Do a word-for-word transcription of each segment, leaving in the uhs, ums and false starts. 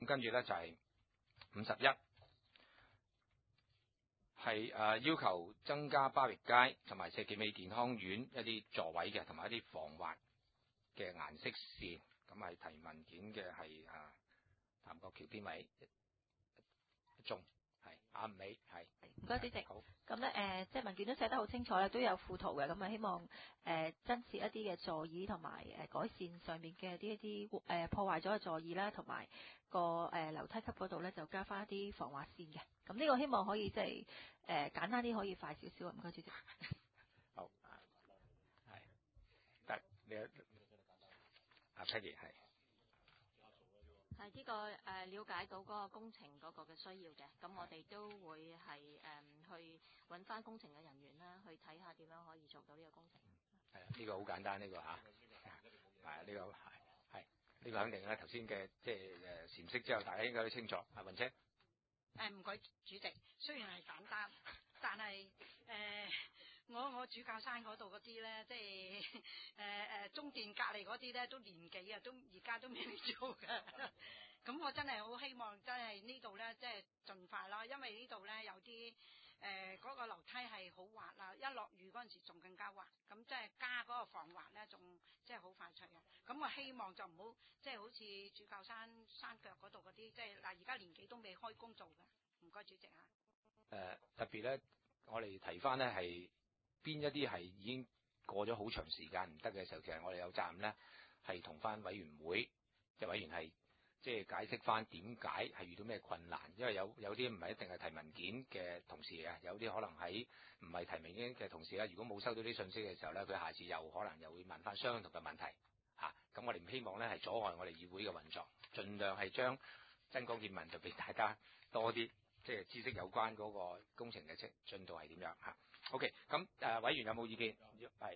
咁跟住咧就係五十一，係誒要求增加巴域街同埋石硤尾健康院一啲座位嘅，同埋一啲防滑嘅顏色線。咁係提文件嘅係誒譚國橋編委一一中。係阿美係， 唔該主席。 好。 咁咧誒，即係文件都寫得好清楚咧，都有附圖嘅。咁啊，希望誒、呃、增設一啲嘅座椅同埋誒改善上面嘅啲一啲誒破壞咗嘅座椅啦，同埋個誒樓梯級嗰度咧就加翻一啲防滑線嘅。咁呢個希望可以即係誒簡單啲，可以快少少啊！唔該主席。 好，係得你阿 Peggy 係。 係呢、這個誒、呃、了解到嗰個工程嗰個嘅需要嘅，咁我哋都會係誒、嗯、去揾翻工程嘅人員啦，去睇下點樣可以做到呢個工程。 係啊，呢、這個好簡單呢、這個嚇，係啊，呢、這個係係呢個肯定啦。頭先嘅即係誒闡釋之後，大家應該都清楚。阿雲姐。 誒唔該主席，雖然係簡單，但係誒、呃、我我主教山嗰度嗰啲咧，即係誒誒中電隔離嗰啲咧，都年紀啊，都而家都未嚟做嘅。咁我真係好希望真係呢度咧，即係盡快啦，因為呢度咧有啲誒嗰個樓梯係好滑啦，一落雨嗰陣時仲更加滑，咁即係加嗰個防滑咧，仲即係好快脆嘅。咁我希望就唔好即係好似主教山山腳嗰度嗰啲，即係嗱而家年紀都未開工做嘅。唔該主席嚇。 誒、呃、特別咧，我哋提翻咧係邊一啲係已經過咗好長時間唔得嘅時候，其實我哋有責任咧係同翻委員會嘅委員係即係解釋翻點解係遇到咩困難，因為有有啲唔係一定係提文件嘅同事啊，有啲可能喺唔係提文件嘅同事咧，如果冇收到啲信息嘅時候咧，佢下次又可能又會問翻相同嘅問題嚇。咁、啊、我哋唔希望咧係阻礙我哋議會嘅運作，盡量係將增廣見聞就俾大家多啲。即係知識有關嗰個工程嘅進進度係點樣嚇 ？OK， 咁誒、呃、委員有冇意見？係，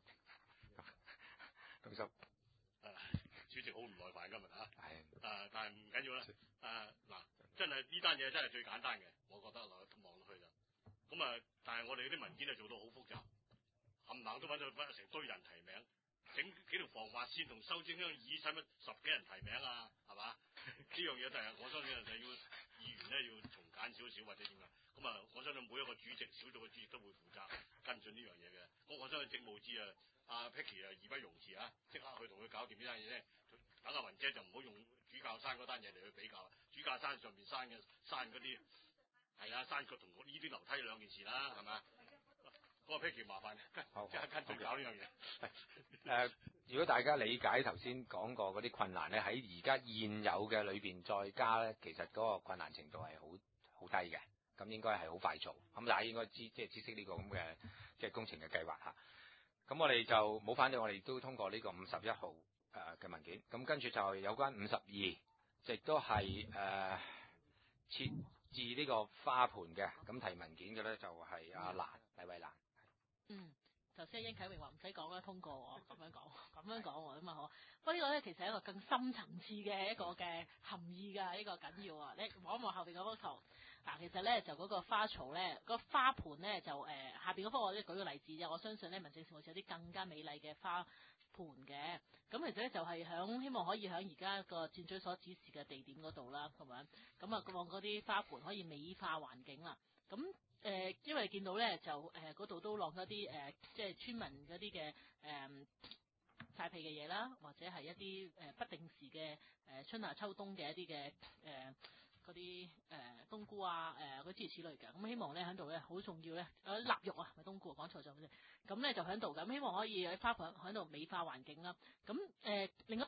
董叔。誒， 主席好唔耐煩今日嚇。 係。 誒，但係唔緊要啦。誒嗱，真係呢單嘢真係最簡單嘅，我覺得落望落去就。咁啊，但係我哋啲文件啊做到好複雜，冚唪唥都揾到揾成堆人提名。整幾條防滑線同修正張椅，使乜十幾人提名啊？係嘛？呢樣嘢就係我相信就係要議員咧要從簡少少或者點樣。咁啊，我相信每一個主席小組嘅主席都會負責跟進呢樣嘢嘅。咁我相信政務司啊，阿 Peggy 啊，義不容辭啊，即刻去同佢搞掂呢單嘢咧。等阿雲姐就唔好用主教山嗰單嘢嚟去比較，主教山上邊山嘅山嗰啲係啊山腳同呢啲樓梯兩件事啦，係咪？嗰個 Peggy 麻煩，即刻跟住搞呢樣嘢。 誒，如果大家理解頭先講過嗰啲困難咧，喺而家現有嘅裏邊再加咧，其實嗰個困難程度係好好低嘅，咁應該係好快做。咁大家應該知即係知識呢個咁嘅即係工程嘅計劃嚇。咁我哋就冇反對，我哋都通過呢個五十一號誒嘅文件。咁跟住就有關五十二，亦都係誒設置呢個花盆嘅。咁提文件嘅咧就係阿蘭黎慧蘭。 嗯，頭先殷啟榮話唔使講啦，通過喎，咁樣講，咁樣講喎，咁啊好。不過呢個咧其實係一個更深層次嘅一個嘅含義㗎，呢、這個緊要啊！你望一望後邊嗰幅圖，嗱，其實咧就嗰個花槽咧，個花盆咧就誒、呃、下邊嗰幅我咧舉個例子啫，我相信咧民政事務處有啲更加美麗嘅花盆嘅，咁其實咧就係響希望可以響而家個箭嘴所指示嘅地點嗰度啦，係咪？咁啊，望嗰啲花盆可以美化環境啦，咁。誒、呃，因為見到咧就誒嗰度都落咗啲誒，即係村民嗰啲嘅誒曬屁嘅嘢啦，或者係一啲誒、呃、不定時嘅誒、呃、春夏秋冬嘅一啲嘅誒嗰啲誒冬菇啊誒嗰諸如此類嘅，咁、嗯、希望咧喺度咧好重要咧，誒臘肉啊，唔係冬菇，講錯咗先，咁咧就喺度咁，希望可以喺花盆喺度美化環境啦。咁誒、呃、另一